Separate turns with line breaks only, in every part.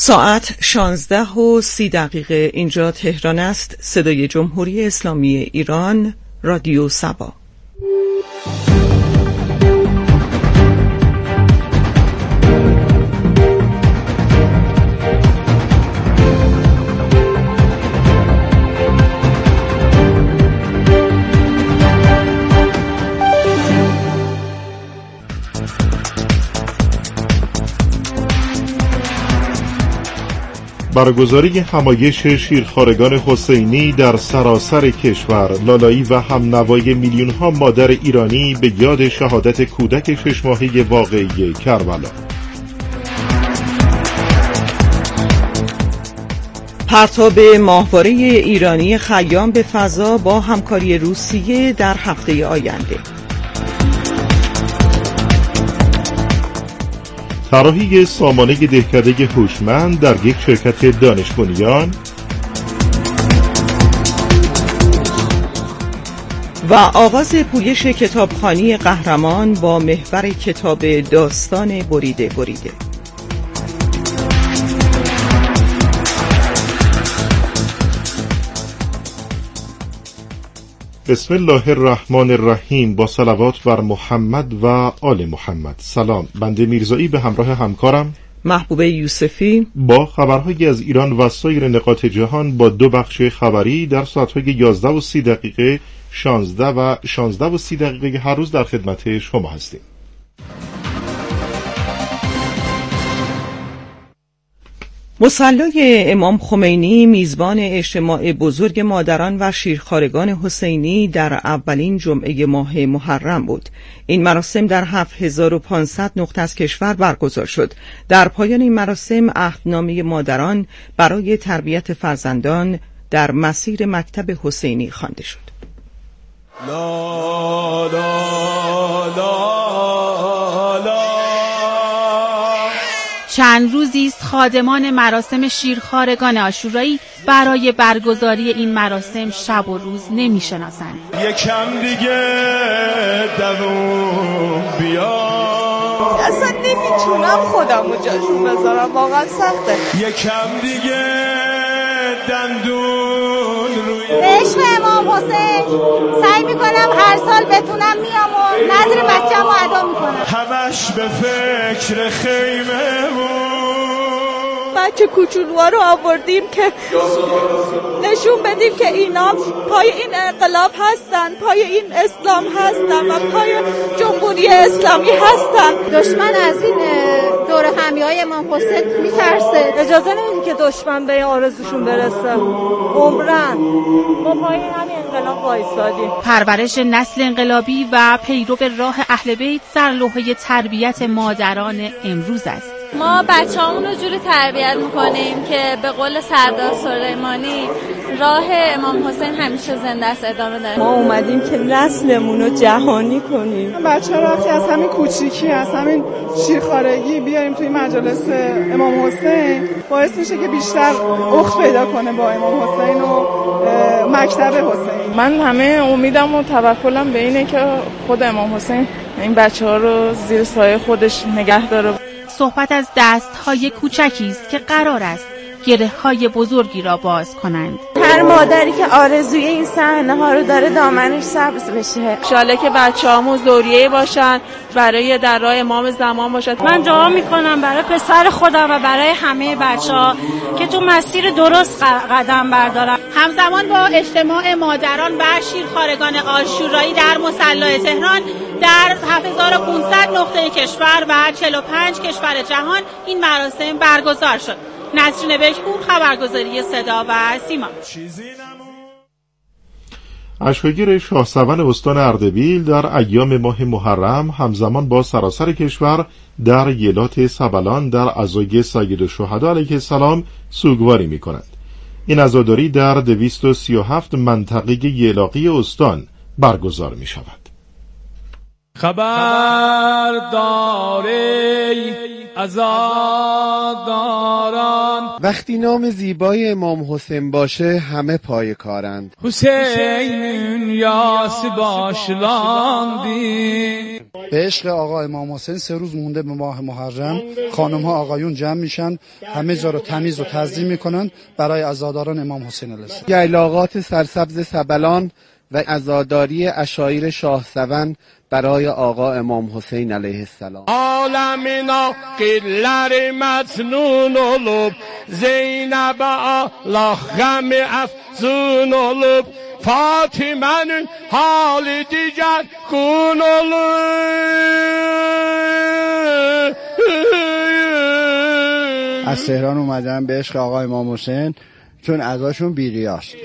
ساعت 16:30 اینجا تهران است. صدای جمهوری اسلامی ایران، رادیو سبا.
برگزاری همایش شیرخوارگان حسینی در سراسر کشور، لالایی و همنوای میلیون‌ها مادر ایرانی به یاد شهادت کودک 6 ماهه واقعی کربلا.
پرتاب ماهواره ایرانی خیام به فضا با همکاری روسیه در هفته آینده.
طراحی سامانه دهکده هوشمند در یک شرکت دانش بنیان
و آغاز پویش کتابخوانی قهرمان با محور کتاب داستان بریده بریده.
بسم الله الرحمن الرحیم. با صلوات بر محمد و آل محمد. سلام، بنده میرزایی به همراه همکارم
محبوبه یوسفی
با خبرهایی از ایران و سایر نقاط جهان با دو بخش خبری در ساعت‌های 11:30 16 و 16:30 هر روز در خدمت شما هستیم.
مصلی امام خمینی میزبان اجتماع بزرگ مادران و شیرخوارگان حسینی در اولین جمعه ماه محرم بود. این مراسم در 7500 نقطه از کشور برگزار شد. در پایان این مراسم عهدنامه مادران برای تربیت فرزندان در مسیر مکتب حسینی خوانده شد.
لا لا لا
چند روزی است خادمان مراسم شیرخوارگان عاشورایی برای برگزاری این مراسم شب و روز نمی‌شناسند.
یکم دیگه دووم بیا،
اصلا نمیتونم خودمو جاشون بذارم، واقعا سخته.
یکم دیگه دندون روی
عشق امام حسین سعی میکنم هر سال بتونم میام و نظر بچه‌مو ادا میکنم.
همش به فکر خیمه بود.
بچه کوچولوها رو آوردیم که نشون بدیم که اینا پای این انقلاب هستن، پای این اسلام هستن و پای جمهوری اسلامی هستن.
دشمن از این دور همیهای امام حسین میترسه،
اجازه نمیدیم که دشمن به آرزوشون برسه. عمرن ما پای همین انقلاب وایسادیم.
پرورش نسل انقلابی و پیرو راه اهل بیت سرلوحه تربیت مادران امروز است.
ما بچه‌هامون رو جوری تربیت می‌کنیم که به قول سردار سلیمانی راه امام حسین همیشه زنده است، ادامه داره.
ما اومدیم که نسلمون رو جهانی کنیم.
بچه‌ها وقتی از همین کوچیکی، از همین شیرخوارگی بیاریم توی مجالس امام حسین، باعث میشه که بیشتر اخت پیدا کنه با امام حسین و مکتب حسین.
من همه امیدم و توکلم به اینه که خود امام حسین این بچه‌ها رو زیر سایه خودش نگه داره.
صحبت از دست‌های کوچکی است که قرار است گره‌های بزرگی را باز کنند.
هر مادری که آرزوی این صحنه‌ها رو داره دامنش سبز بشه.
ان شاءالله که بچه‌هامون ذریه باشن، برای در راه امام زمان باشن.
من دعا میکنم برای پسر خودم و برای همه بچه‌ها که تو مسیر درست قدم بردارن.
همزمان با اجتماع مادران و شیرخوارگان عاشورایی در مصلی تهران در 7500 نقطه کشور و 45 کشور جهان این مراسم برگزار شد. نسرین بهشپور، خبرگزاری صدا و سیما.
اشکگیر شاهسون استان اردبیل در ایام ماه محرم همزمان با سراسر کشور در یلات سبلان در عزای سید الشهدا علیه السلام سوگواری می کند. این عزاداری در 237 منطقه یلاقی استان برگزار می شود.
خبر داری عزاداران.
وقتی نام زیبای امام حسین باشه همه پای کارند.
حسین یاسی باشلاندی.
به عشق آقا امام حسین 3 روز مونده به ماه محرم، خانم ها آقایون جمع میشن، همه جا رو تمیز و تنظیم میکنن برای عزاداران امام حسین علیه السلام.
ییلاقات سرسبز سبلان و عزاداری عشایر شاه سون برای آقا امام حسین علیه السلام.
عالمینا قیلر مجنون olup Zeynep Allah غم افزون olup Fatime'nin hali diger kun olup.
از تهران اومدن به عشق آقا امام حسین چون ازاشون بی‌ریاست.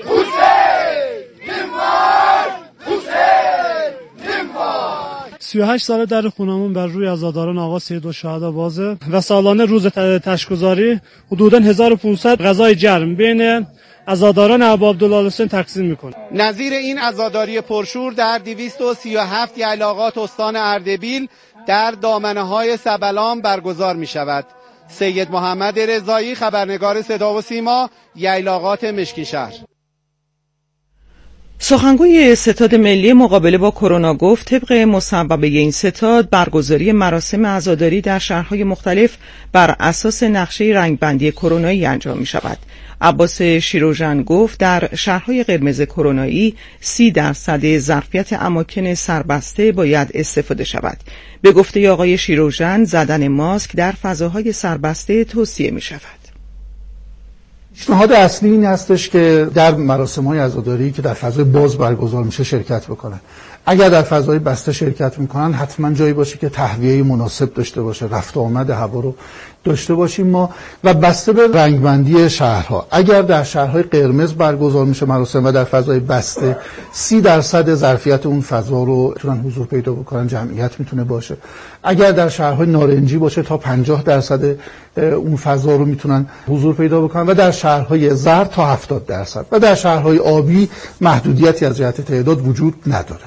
38 ساله در خونمون بر روی عزاداران آقا سیدالشهدا بازه و سالانه روز تشک‌گذاری حدوداً 1500 غذای گرم بین عزاداران ابو عبدالله حسین تقسیم میکنه.
نظیر این عزاداری پرشور در 237 ییلاقات استان اردبیل در دامنه‌های سبلان برگزار میشود. سید محمد رضایی، خبرنگار صدا و سیما، ییلاقات مشکی شهر.
سخنگوی ستاد ملی مقابله با کرونا گفت طبق مصوبه این ستاد برگزاری مراسم عزاداری در شهرهای مختلف بر اساس نقشه رنگبندی کرونایی انجام می شود. عباس شیروژن گفت در شهرهای قرمز کرونایی 30% ظرفیت اماکن سربسته باید استفاده شود. به گفته آقای شیروژن زدن ماسک در فضاهای سربسته توصیه می شود.
پیشنهاد اصلی این هستش که در مراسم‌های عزاداری که در فضای باز برگزار میشه شرکت بکنن. اگر در فضای بسته شرکت میکنن حتما جایی باشه که تهویه مناسب داشته باشه، رفت و آمد هوا رو داشته باشیم ما و بسته به رنگبندی شهرها. اگر در شهرهای قرمز برگزار میشه مراسم و در فضای بسته 30% ظرفیت اون فضا رو میتونن حضور پیدا بکنن، جمعیت میتونه باشه. اگر در شهرهای نارنجی باشه تا 50% اون فضا رو میتونن حضور پیدا بکنن و در شهرهای زرد تا 70% و در شهرهای آبی محدودیتی از جهت تعداد وجود نداره.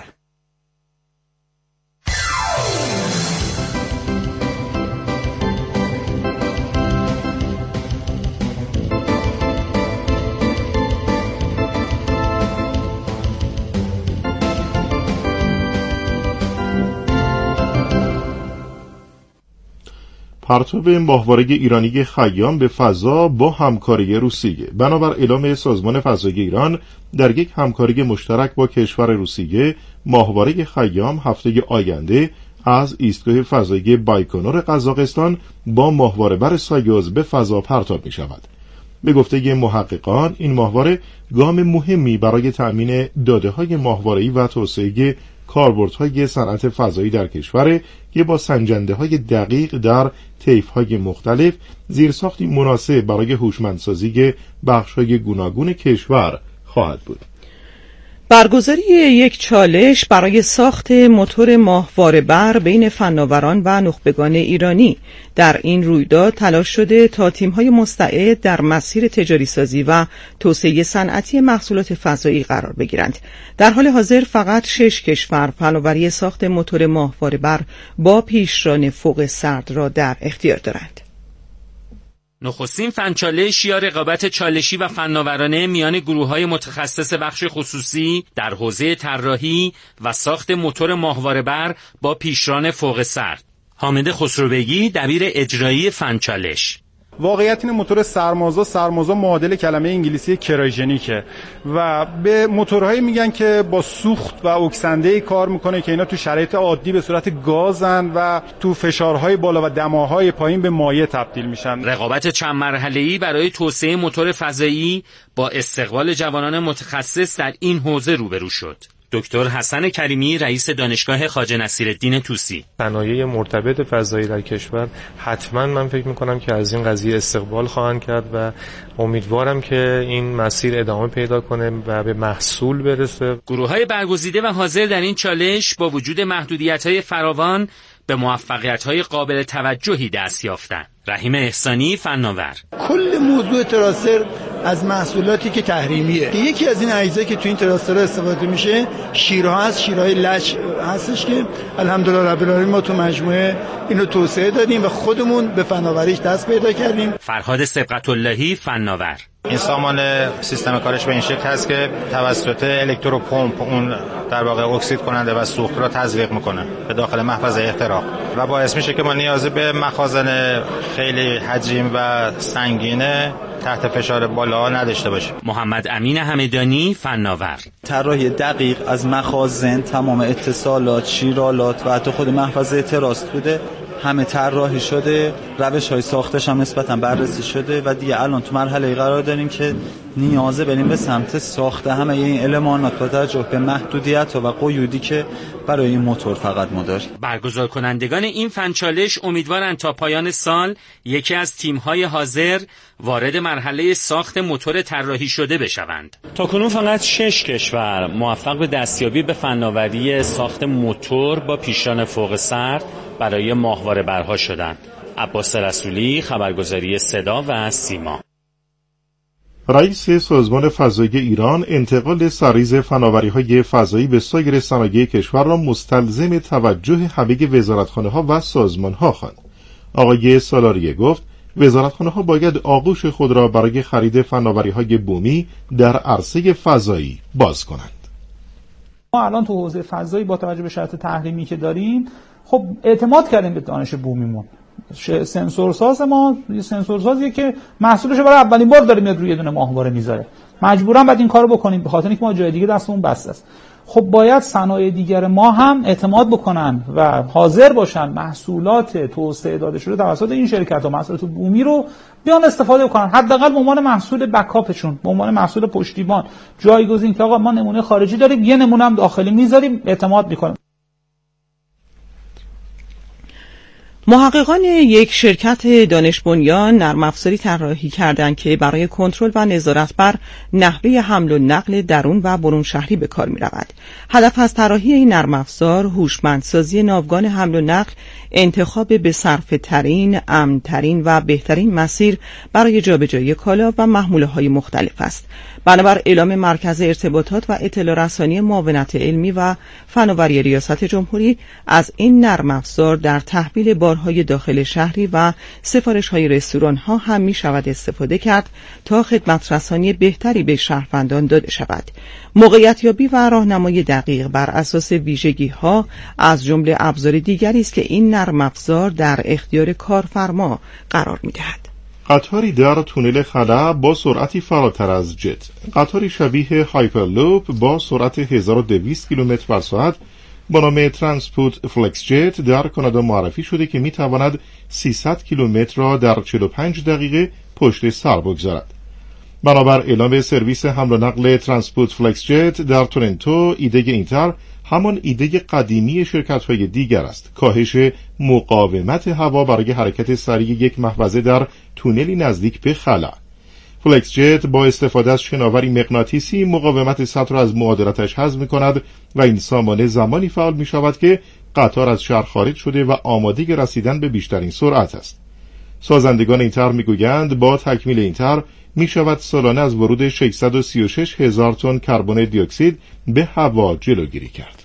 پرتاب ماهواره ایرانی خیام به فضا با همکاری روسیه. بنابر اعلام سازمان فضایی ایران در یک همکاری مشترک با کشور روسیه، ماهواره خیام هفته آینده از ایستگاه فضایی بایکنور قزاقستان با ماهواره بر سایوز به فضا پرتاب می شود. به گفته محققان این ماهواره گام مهمی برای تأمین داده‌های ماهواره‌ای و توسعه کاربردهای صنعت فضایی در کشور که با سنجنده‌های دقیق در طیف‌های مختلف زیرساختی مناسب برای هوشمندسازی بخش‌های گوناگون کشور خواهد بود.
برگزاری یک چالش برای ساخت موتور ماهواره بر بین فناوران و نخبگان ایرانی. در این رویداد تلاش شده تا تیم‌های مستعد در مسیر تجاری سازی و توسعه صنعتی محصولات فضایی قرار بگیرند. در حال حاضر فقط 6 کشور فناوری ساخت موتور ماهواره بر با پیشران فوق سرد را در اختیار دارند.
نخستین فنچالش یا رقابت چالشی و فناورانه میان گروه‌های متخصص بخش خصوصی در حوزه طراحی و ساخت موتور ماهواره بر با پیشران فوق سرد. حامد خسروبگی دبیر اجرایی فنچالش:
واقعیت این موتور سرمازا معادل کلمه انگلیسی کرایوژنیکه و به موتورهایی میگن که با سوخت و اکسنده کار میکنه که اینا تو شرایط عادی به صورت گازن و تو فشارهای بالا و دماهای پایین به مایع تبدیل میشن.
رقابت چند مرحله‌ای برای توسعه موتور فضایی با استقبال جوانان متخصص در این حوزه روبرو شد. دکتر حسن کریمی رئیس دانشگاه خواجه نصیرالدین طوسی:
صنایع مرتبط فضایی در کشور حتما من فکر میکنم که از این قضیه استقبال خواهند کرد و امیدوارم که این مسیر ادامه پیدا کنه و به محصول برسه.
گروه‌های برگزیده و حاضر در این چالش با وجود محدودیت‌های فراوان به موفقیت‌های قابل توجهی دست یافتند. رحیم احسانی فناور:
کل موضوع تراستر از محصولاتی که تحریمیه که یکی از این اجزایی که تو این تراستر استفاده میشه شیرها هست، شیرهای لچ هستش که الحمدلله رب العالمین ما تو مجموعه اینو توسعه دادیم و خودمون به فناوریش دست پیدا کردیم.
فرهاد سبقت‌اللهی، فناور:
این سامان سیستم کارش به این شکل هست که توسط الکتروپمپ اون در واقع اکسید کننده و سوخت را تزریق میکنه به داخل محفظه احتراق و باعث میشه که ما نیازی به مخازن خیلی حجم و سنگینه تحت فشار بالا نداشته باشیم.
محمد امین همدانی، فناور:
طراحی دقیق از مخازن، تمام اتصالات، شیرالات و حتی خود محفظه تراست بوده، همه طراحی شده، روش‌های ساختش هم نسبتاً بررسی شده و دیگه الان تو مرحله قرار داریم که نیازه بریم به سمت ساخت همه این المانات با توجه به محدودیت و قیودی که برای این موتور فقط ما داریم.
برگزار کنندگان این فنچالش امیدوارند تا پایان سال یکی از تیم‌های حاضر وارد مرحله ساخت موتور طراحی شده بشوند.
تاکنون فقط 6 کشور موفق به دستیابی به فناوری ساخت موتور با پیشران فوق سر برای ماهواره‌برها شدند. عباس رسولی، خبرگزاری صدا و سیما.
رئیس سازمان فضایی ایران انتقال سرریز فناوری‌های فضایی به سایر صنایع کشور را مستلزم توجه همه وزارتخانه‌ها و سازمان‌ها خواند. آقای سالاریه گفت وزارتخانه‌ها باید آغوش خود را برای خرید فناوری‌های بومی در عرصه فضایی باز کنند.
ما الان تو حوزه فضایی با توجه به شرط تحریمی که داریم خب اعتماد کردیم به دانش بومیمون. سنسورساز ما سنسورسازیه که محصولش برای اولین بار داره میاد روی یه دونه ماهواره میذاره، مجبورا باید این کارو بکنیم به خاطر اینکه ما جای دیگه دستمون بسته است. خب باید صنایع دیگر ما هم اعتماد بکنن و حاضر باشن محصولات توسعه داده شده توسط این شرکت‌ها، محصولات بومی رو بیان استفاده کنن، حداقل به عنوان محصول بکاپشون، به عنوان محصول پشتیبان، جایگزین که آقا ما نمونه خارجی داریم یه نمونه هم داخلی میذاریم، اعتماد میکنیم.
محققان یک شرکت دانش بنیان نرم افزاری طراحی کردند که برای کنترل و نظارت بر نحوه حمل و نقل درون و برون شهری به کار می‌رود. هدف از طراحی این نرم افزار هوشمندسازی ناوگان حمل و نقل، انتخاب به صرفه ترین، امن ترین و بهترین مسیر برای جابجایی کالا و محموله‌های مختلف است. بنابر اعلام مرکز ارتباطات و اطلاع رسانی معاونت علمی و فناوری ریاست جمهوری، از این نرم افزار در تحویل بارهای داخل شهری و سفارش‌های رستوران‌ها هم می‌شود استفاده کرد تا خدمت رسانی بهتری به شهروندان داده شود. موقعیت‌یابی و راهنمای دقیق بر اساس ویژگی‌ها از جمله ابزار دیگری است که این نرم افزار در اختیار کارفرما قرار می‌دهد.
قطاری در تونل خلا با سرعتی فراتر از جت. قطاری شبیه هایپرلوپ با سرعت 1200 کیلومتر بر ساعت با نام ترانسپورت فلکس جت در کانادا معرفی شده که میتواند 300 کیلومتر را در 45 دقیقه پشت سر بگذارد. بنابر اعلام سرویس حمل و نقل ترانسپورت فلکس جت در تورنتو، ایده اینتر همان ایده قدیمی شرکت‌های دیگر است: کاهش مقاومت هوا برای حرکت سریع یک محفظه در تونلی نزدیک به خلا. فلکس جت با استفاده از شناوری مغناطیسی مقاومت سطح را از معادلاتش حذف می‌کند و این سامانه زمانی فعال می‌شود که قطار از شهر خارج شده و آماده رسیدن به بیشترین سرعت است. سازندگان اینتر می‌گویند با تکمیل اینتر می‌شود سالانه از ورود 636 هزار تن کربن دی اکسید به هوا جلوگیری کرد.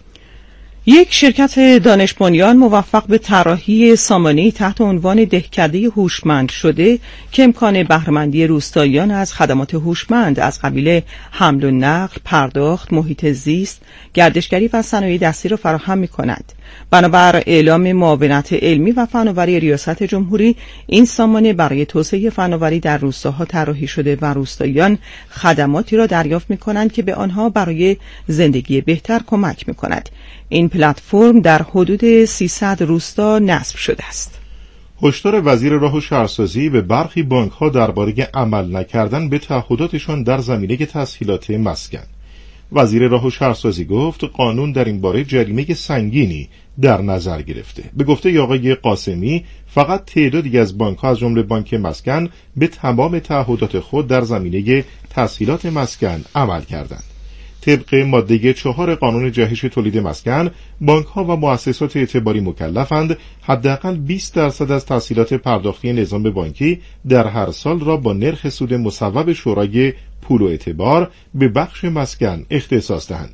یک شرکت دانش بنیان موفق به طراحی سامانه‌ای تحت عنوان دهکده هوشمند شده که امکان بهره‌مندی روستاییان از خدمات هوشمند از قبیل حمل و نقل، پرداخت، محیط زیست، گردشگری و صنایع دستی را فراهم می‌کند. بنابر اعلام معاونت علمی و فناوری ریاست جمهوری، این سامانه برای توسعه فناوری در روستاها طراحی شده و روستاییان خدماتی را دریافت می‌کنند که به آنها برای زندگی بهتر کمک می‌کند. این پلتفرم در حدود 300 روستا نصب شده است.
هشدار وزیر راه و شهرسازی به برخی بانک‌ها درباره عمل نکردن به تعهداتشان در زمینه تسهیلات مسکن. وزیر راه و شهرسازی گفت قانون در این باره جریمه سنگینی در نظر گرفته. به گفته آقای قاسمی، فقط تعدادی از بانک‌ها از جمله بانک مسکن به تمام تعهدات خود در زمینه تسهیلات مسکن عمل کردند. طبق ماده 4 قانون جهش تولید مسکن، بانک‌ها و مؤسسات اعتباری مکلفند حداقل 20% از تسهیلات پرداختی نظام بانکی در هر سال را با نرخ سود مصوب شورای پول و اعتبار به بخش مسکن اختصاص دهند.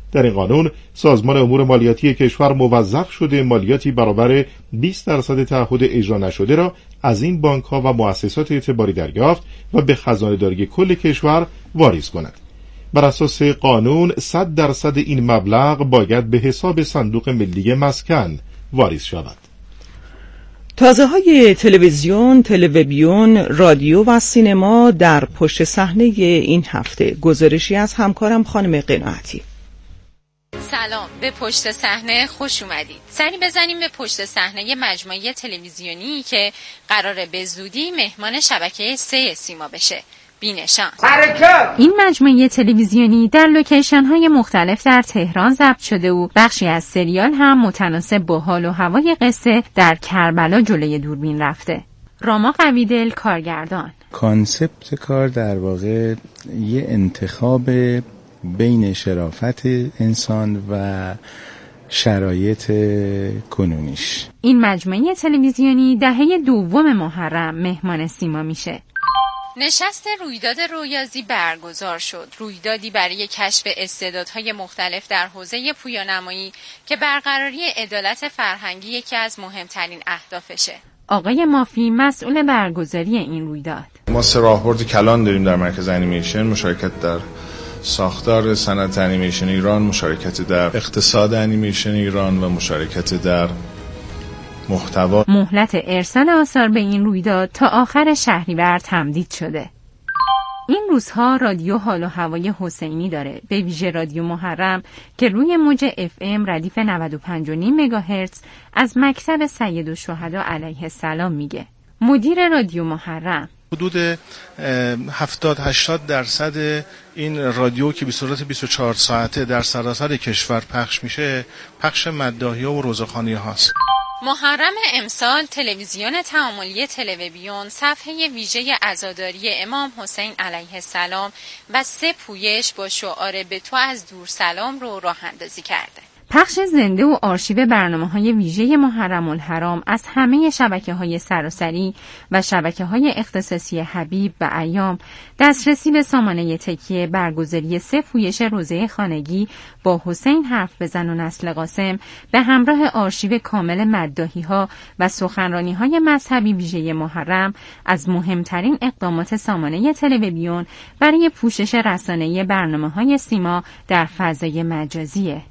در این قانون سازمان امور مالیاتی کشور موظف شده مالیاتی برابر 20% تعهد اجرا نشده را از این بانک‌ها و مؤسسات اعتباری دریافت و به خزانه‌داری کل کشور واریز کند. بر اساس قانون 100% این مبلغ باید به حساب صندوق ملی مسکن واریز شود.
تازه‌های تلویزیون، تلویبیون، رادیو و سینما در پشت صحنه این هفته. گزارشی از همکارم خانم قناعتی.
سلام، به پشت صحنه خوش اومدید. سری بزنیم به پشت صحنه مجموعه تلویزیونی که قراره به زودی مهمان شبکه 3 سیما بشه. بینشان. این مجموعه تلویزیونی در لوکیشن‌های مختلف در تهران ضبط شده و بخشی از سریال هم متناسب با حال و هوای قصه در کربلا جلوی دوربین رفته. راما قویدل، کارگردان.
کانسپت کار در واقع یه انتخاب بین شرافت انسان و شرایط کنونیش.
این مجموعه تلویزیونی دهه دوم محرم مهمان سیما میشه. نشست رویداد رویازی برگزار شد. رویدادی برای کشف استعدادهای مختلف در حوزه پویانمایی که برقراری عدالت فرهنگی یکی از مهمترین اهدافشه. آقای مافی مسئول برگزاری این رویداد.
ما 3 راهبرد کلان داریم در مرکز انیمیشن: مشارکت در ساختار صنعت انیمیشن ایران، مشارکت در اقتصاد انیمیشن ایران و مشارکت در محتوا.
مهلت ارسال آثار به این رویداد تا آخر شهریور تمدید شده. این روزها رادیو حال و هوای حسینی داره، به ویژه رادیو محرم که روی موج FM ردیف 95.5 مگاهرتز از مکتب سیدالشهدا علیه السلام میگه. مدیر رادیو محرم:
حدود 70-80% این رادیو که به صورت 24 ساعته در سراسر کشور پخش میشه، پخش مداحیه و روزخوانی هاست.
محرم امسال تلویزیون تعاملی تلویبیون صفحه ویژه عزاداری امام حسین علیه السلام و 3 پویش با شعار به تو از دور سلام رو راه اندازی کرده. پخش زنده و آرشیو برنامه‌های ویژه محرم الحرام از همه شبکه‌های سراسری و شبکه‌های اختصاصی حبیب و ایام، دسترسی به سامانه تکیه، برگزاری 3 پویش روزه خانگی با حسین حرف بزن و نسل قاسم به همراه آرشیو کامل مداحی‌ها و سخنرانی‌های مذهبی ویژه محرم از مهمترین اقدامات سامانه تلویبیون برای پوشش رسانه‌ای برنامه‌های سیما در فضای مجازیه.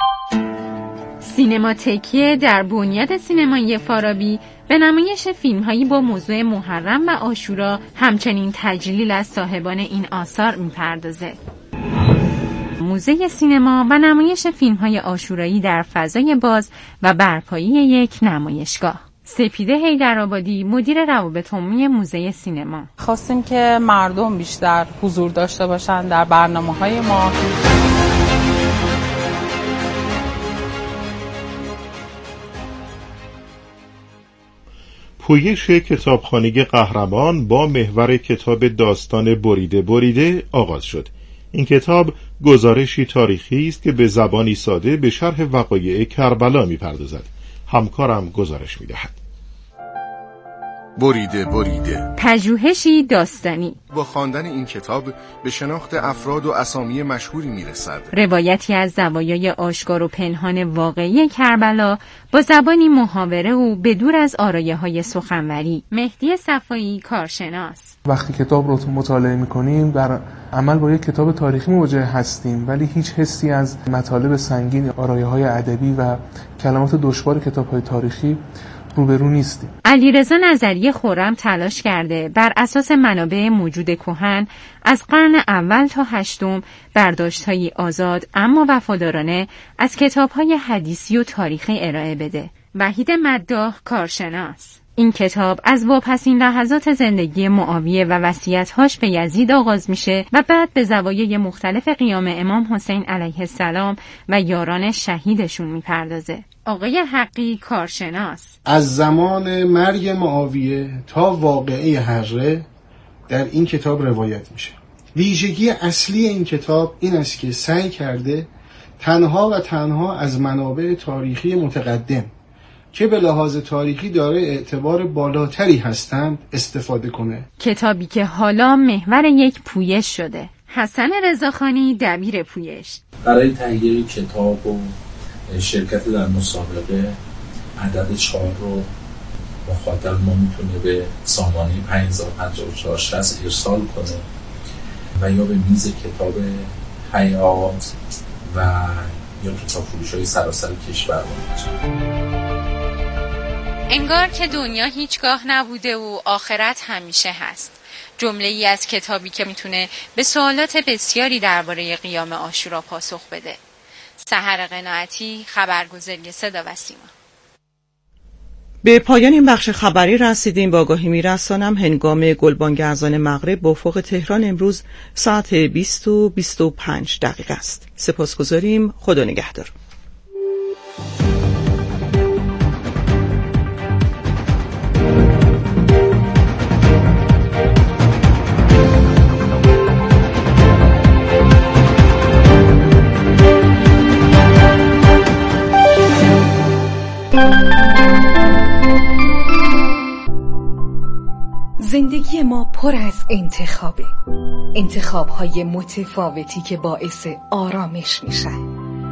سینما تکیه در بنیاد سینمایی فارابی به نمایش فیلم‌هایی با موضوع محرم و عاشورا همچنین تجلیل از صاحبان این آثار می‌پردازه. موزه سینما و نمایش فیلم‌های عاشورایی در فضای باز و برپایی یک نمایشگاه. سپیده حیدرآبادی، مدیر روابط عمومی موزه سینما:
خواستیم که مردم بیشتر حضور داشته باشن در برنامه‌های ما.
پویش کتابخانه قهرمان با محور کتاب داستان بریده بریده آغاز شد. این کتاب گزارشی تاریخی است که به زبانی ساده به شرح وقایع کربلا می‌پردازد. همکارم گزارش می‌دهد.
بریده بریده،
پژوهشی داستانی.
با خواندن این کتاب به شناخت افراد و اسامی مشهوری میرسد.
روایتی از زوایای آشکار و پنهان واقعی کربلا با زبانی محاوره و بدور از آرایه‌های سخنوری. مهدی صفایی، کارشناس:
وقتی کتاب رو مطالعه می‌کنیم در عمل با یک کتاب تاریخی مواجه هستیم، ولی هیچ حسی از مطالب سنگین، آرایه‌های ادبی و کلمات دشوار کتاب‌های تاریخی روبرو نیستیم.
علیرضا نظری خرم تلاش کرده بر اساس منابع موجود کهن از قرن اول تا 8 برداشت‌های آزاد اما وفادارانه از کتاب‌های حدیثی و تاریخی ارائه بده. وحید مداح، کارشناس: این کتاب از واپسین لحظات زندگی معاویه و وصیت‌هاش به یزید آغاز میشه و بعد به زوایای مختلف قیام امام حسین علیه السلام و یاران شهیدشون میپردازه. آقای حقی، کارشناس:
از زمان مرگ معاویه تا واقعه هره در این کتاب روایت میشه. ویژگی اصلی این کتاب این است که سعی کرده تنها و تنها از منابع تاریخی متقدم که به لحاظ تاریخی داره اعتبار بالاتری هستند استفاده کنه.
کتابی که حالا محور یک پویش شده. حسن رضاخانی، دبیر پویش:
برای تهیه کتاب و شرکت در مسابقه عدد 4 رو مخاطب ما میتونه به سامانه 505460 ارسال کنه و یا به میز کتاب حیات و یا کتاب فروش‌های سراسر کشور باشه.
انگار که دنیا هیچگاه نبوده و آخرت همیشه هست. جمله ای از کتابی که میتونه به سوالات بسیاری درباره قیام عاشورا پاسخ بده. سحر قناعتی، خبرگزاری صدا و سیما.
به پایان این بخش خبری رسیدیم. با آگاهی میرسانم هنگام گلبانگ اذان مغرب به افق تهران امروز ساعت 20:25 است. سپاسگزاریم. خدا نگهدار.
زندگی ما پر از انتخابه، انتخاب‌های متفاوتی که باعث آرامش میشن،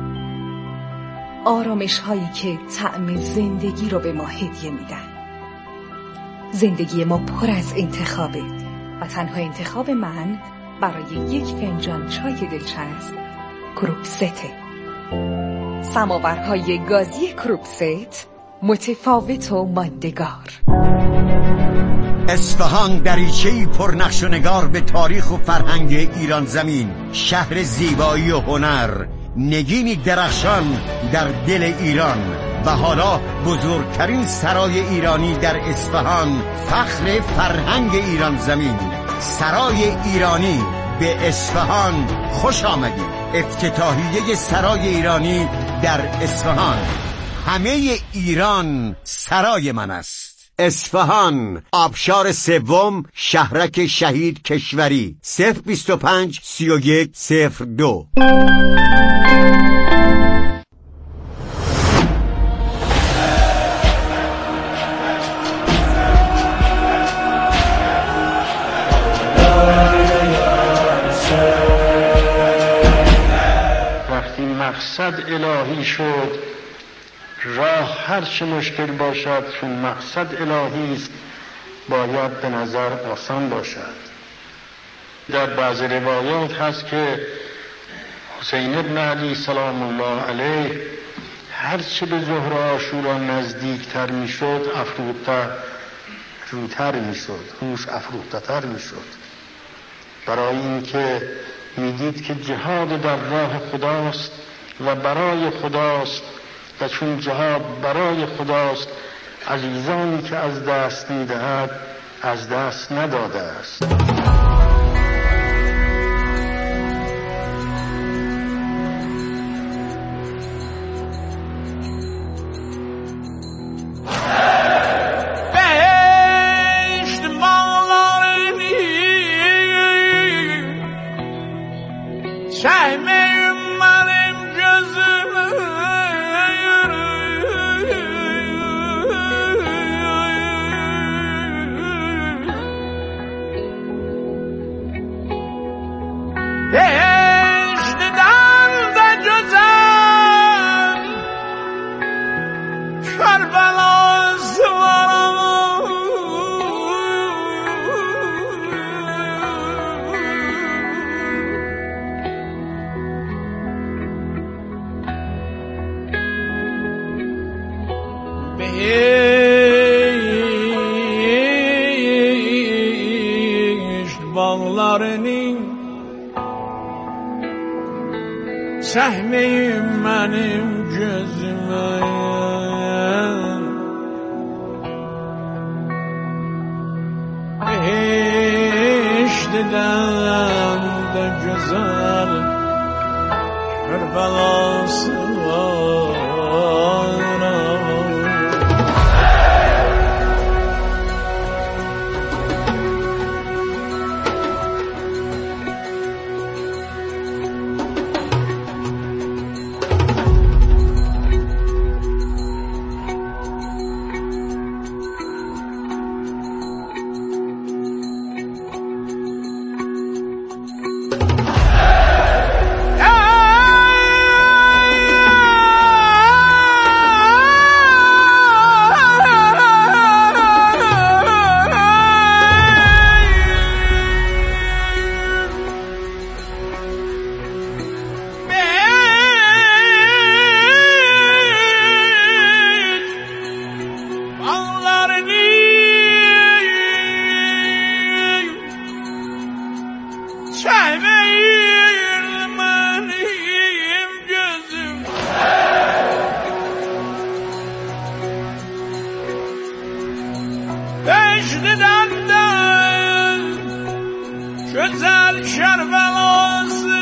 آرامش‌هایی که طعم زندگی رو به ما هدیه میدن. زندگی ما پر از انتخابه و تنها انتخاب من برای یک فنجان چای دلچسب کروکسته. سماورهای گازی کروکست، متفاوت و ماندگار.
اصفهان دریچه‌ای پرنقش و نگار به تاریخ و فرهنگ ایران زمین، شهر زیبایی و هنر، نگینی درخشان در دل ایران و حالا بزرگترین سرای ایرانی در اصفهان، فخر فرهنگ ایران زمین. سرای ایرانی به اصفهان خوش آمدید. افتتاحیه سرای ایرانی در اصفهان. همه ایران سرای من است. اصفهان، آبشار سوم، شهرک شهید کشوری. 025 31 02.
وقتی مقصد الهی شد، راه هر چه مشکل باشد چون مقصد الهی است باید به نظر آسان باشد. در بعض روایات هست که حسین ابن علی سلام الله علیه هر چه به ظهر عاشورا نزدیکتر میشد افروخته روتر میشد، روش افروخته تر میشد، برای اینکه میدید که جهاد در راه خداست و برای خداست و چون جهاد برای خداست عزیزانی که از دست میدهد از دست نداده است.
Səhməyim mənim gözümə, eşdidən də gözəl Kərbəlası var. Səhvəyir mənim gözüm Beşlidən də Gözəl Kərbalası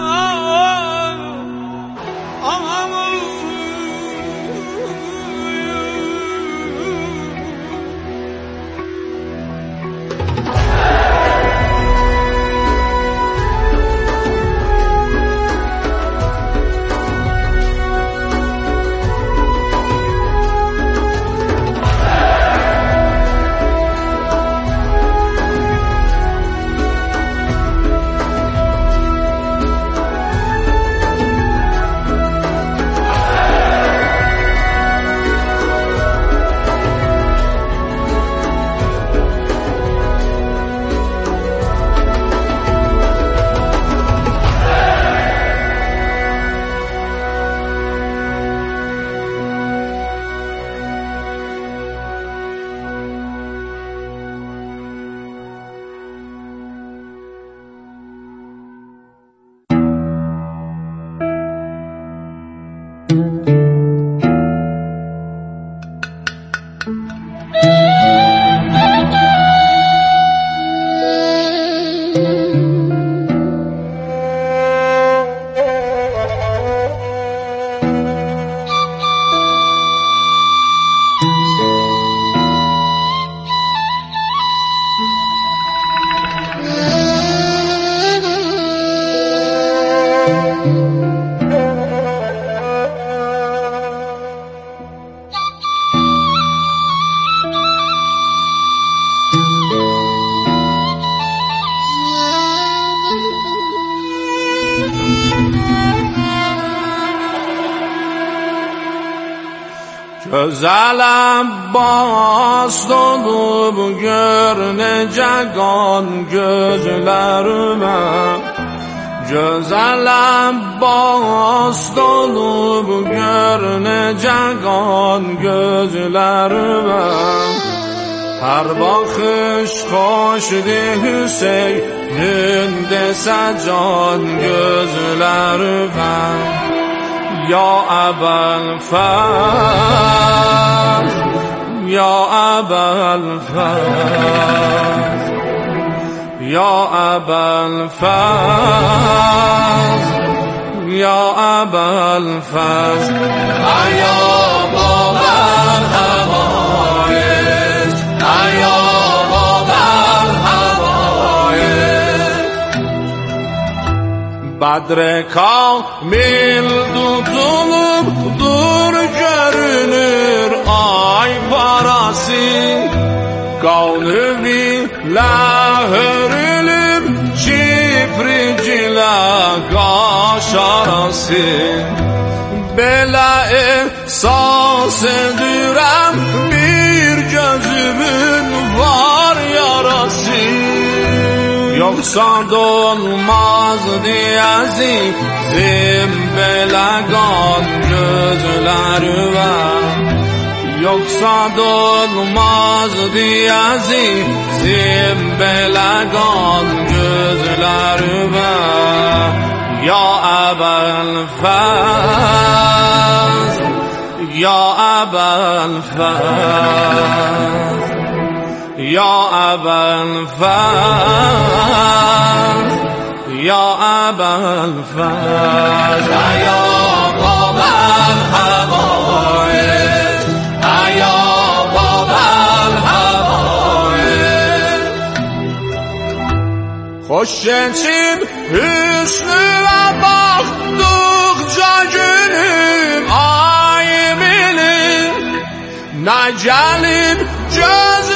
Gözəl Abbas dolub gör necə qan gözlərimə Gözəl Abbas dolub gör necə qan gözlərimə Hər baxış xoşdur Hüseynin desə can gözlərimə Ya Əbəl Fəz Ya Əbəl Fəz Ya Əbəl Fəz Ya Əbəl Fəz Aya Əbəl Həvayet Aya Əbəl Həvayet Badr kamil tutulup dur görünür ay parası Qavnıvi ləhörülüb çipricilə qaş arası Belə ehsas edirəm bir gözümün var yarası Yoksa dolmaz diyezim belə qan gözlərimə Yoksa dolmaz diyezim belə qan gözlərimə Ya Əbəl Fəz Ya Əbəl Fəz Ya Əbəl Fəz Ya Əbəl Fəz Ya Əbəl Həvayet Ya Əbəl Həvayet Xoş keçib hüsnülə baxdıqca günüm ay bilim Nə gəlib göz